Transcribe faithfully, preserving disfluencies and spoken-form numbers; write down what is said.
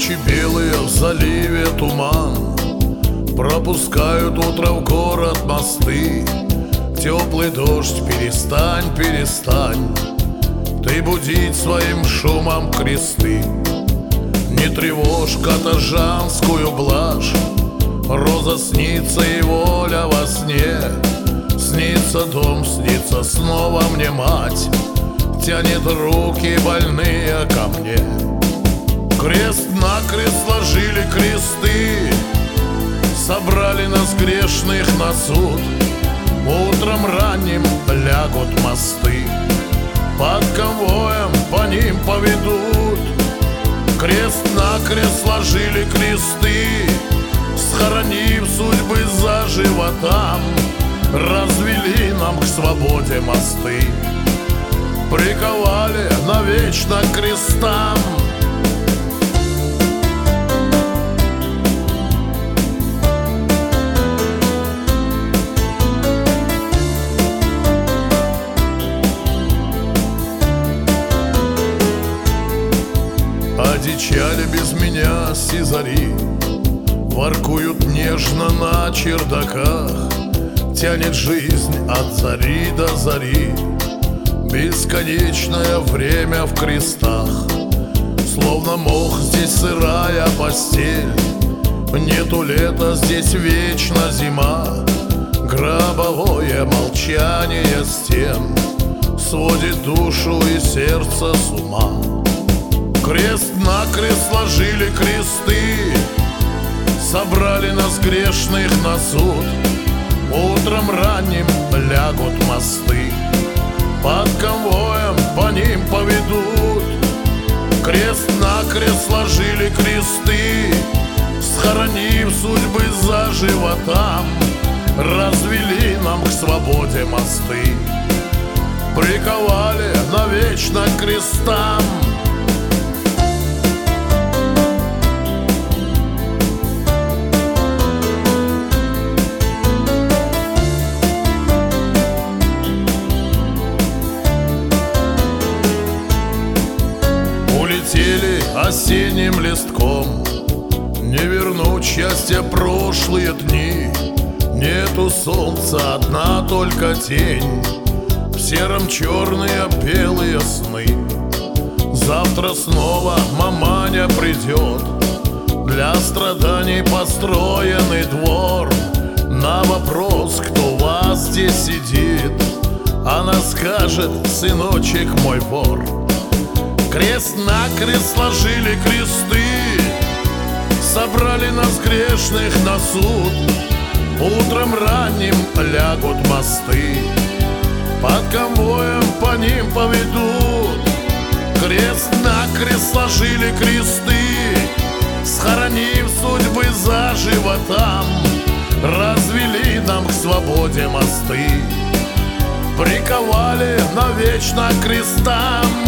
Тучи белые в заливе туман, пропускают утро в город мосты. Теплый дождь, перестань, перестань ты будить своим шумом кресты. Не тревожь каторжанскую блажь, роза снится и воля во сне. Снится дом, снится снова мне мать, тянет руки больные ко мне. Крест-накрест сложили кресты, собрали нас грешных на суд. Утром ранним лягут мосты, под конвоем по ним поведут. Крест-накрест сложили кресты, схоронив судьбы заживо там. Развели нам к свободе мосты, приковали навечно к крестам. Одичали без меня сизари, воркуют нежно на чердаках. Тянет жизнь от зари до зари, бесконечное время в крестах. Словно мох здесь сырая постель, нету лета, здесь вечно зима. Гробовое молчание стен сводит душу и сердце с ума. Крест-накрест сложили кресты, собрали нас грешных на суд. Утром ранним лягут мосты, под конвоем по ним поведут. Крест-накрест сложили кресты, схоронив судьбы заживо там. Развели нам к свободе мосты, приковали навечно к крестам. Улетели осенним листком, не вернуть счастья прошлые дни. Нету солнца, одна только тень, в сером черные белые сны. Завтра снова маманя придет, для страданий построенный двор. На вопрос, кто у вас здесь сидит, она скажет: сыночек мой вор. Крест-накрест сложили кресты, собрали нас грешных на суд. Утром ранним лягут мосты, под конвоем по ним поведут. Крест-накрест сложили кресты, схоронив судьбы заживо там. Развели нам к свободе мосты, приковали навечно к крестам.